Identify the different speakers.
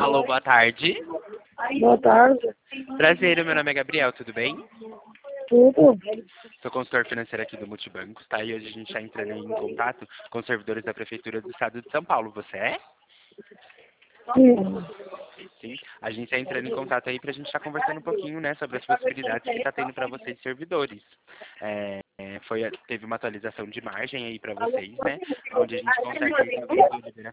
Speaker 1: Alô, boa tarde.
Speaker 2: Boa tarde.
Speaker 1: Prazer, meu nome é Gabriel, tudo bem?
Speaker 2: Tudo?
Speaker 1: Sou consultor financeiro aqui do Multibancos, tá? E hoje a gente está entrando em contato com os servidores da Prefeitura do Estado de São Paulo. Você é?
Speaker 2: Sim.
Speaker 1: Sim. A gente está entrando em contato aí para a gente estar conversando um pouquinho, né, sobre as possibilidades que está tendo para vocês, servidores. Teve uma atualização de margem aí para vocês, né? Onde a gente consegue liberar